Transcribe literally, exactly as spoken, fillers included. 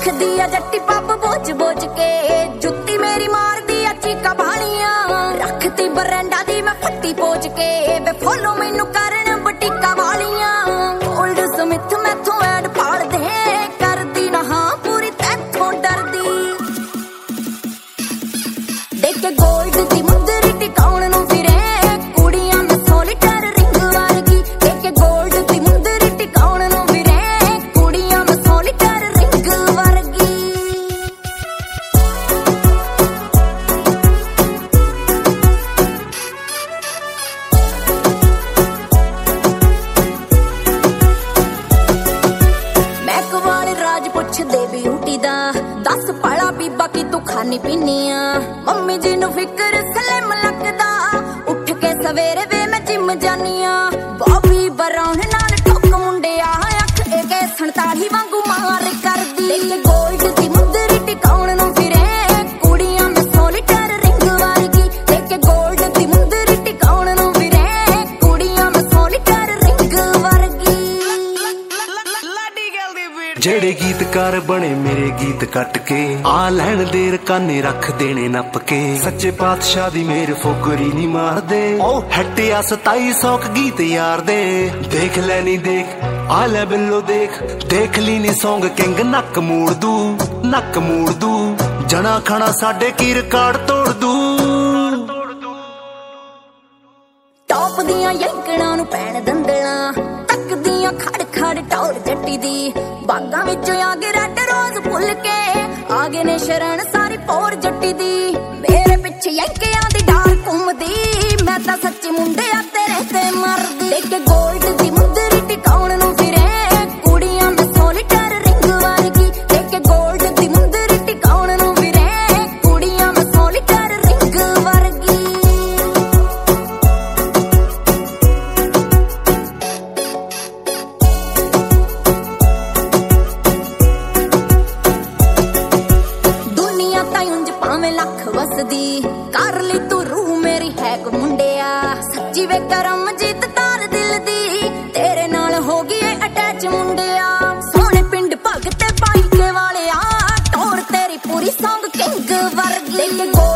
रखदी आ जट्टी पब बोझ बोझ के जुत्ती मेरी मारदी आ चीका भालियां रखती बरंडा दी मैं फट्टी पोच के वे फॉलो मैनू करन बटीका वालियां ओल्ड स्मिथ मैथों ऐड फाड़ दे करदी ना हां पूरी तैथों डरदी देख के गोल्ड दी मुंदरी टिकाउण नूं फिरे कुड़ियां मैं सोलिटर रिंग वर्गी देख के गोल्ड दी मुंदरी टिकाउण नूं फिरे कुड़ियां मैं सोलिटर रिंग वर्गी दे ब्यूटी दा दस पड़ा बीबा की तू खानी पीनी आ मम्मी जी नू फिक्र सलेम लगदा उठ के सवेरे वे मैं जिम जानी आ बॉबी बराउन नाल टोक मुंडे आ अख एक सैंताली वांगू मार करदी देख गोल्ड दी मुंदरी टिकाउण नूं फिरे कुड़ियां मैं सोलिटर रिंग वर्गी देख गोल्ड दी मुंदरी टिकाउण नूं फिरे कुड़ियां मैं सोलिटर रिंग वर्गी जेड़े गीतकार बने मेरे गीत कट के आ लैन देर काने रख देने नप के सच्चे पातशाह दी मेरे फोकरी नी मार दे ओ हट्टे आ सताई सौक गीत यार दे देख लैनी देख आ ले बिल्लो देख देख ली नी सॉन्ग किंग नक मोड़ दू नक मोड़ दू जना खाना साडे की रिकॉर्ड तोड़ दू टॉप दियां यंकड़ां नूं पैण दंदला तकदियां खड़ खड़ टौर जट्टी दी बागां विचों आगे रैड रोज फुल के आगे ने शरण सारी पोर जट्टी दी मेरे पिछे यंकियां दी डाल घुमदी मैं तां सच्ची मुंडे आ तेरे ते मरदी देख के गोल्ड दी मुंदरी टिकाउण नूं फिरे कुड़ियां मैं सोलिटर रिंग वर्गी देख के गोल्ड दी मुंदरी टिकाउण नूं फिरे कुड़ियां मैं सोलिटर रिंग वर्गी लख वसदी कर ली तू रूह मेरी हैक मुंडिया सच्ची वे करम जीत तार दिल दी तेरे नाल हो गई अटैच मुंडिया सोने पिंड भगते पाई के वाले आ टोर तेरी पूरी सॉन्ग किंग वर्गी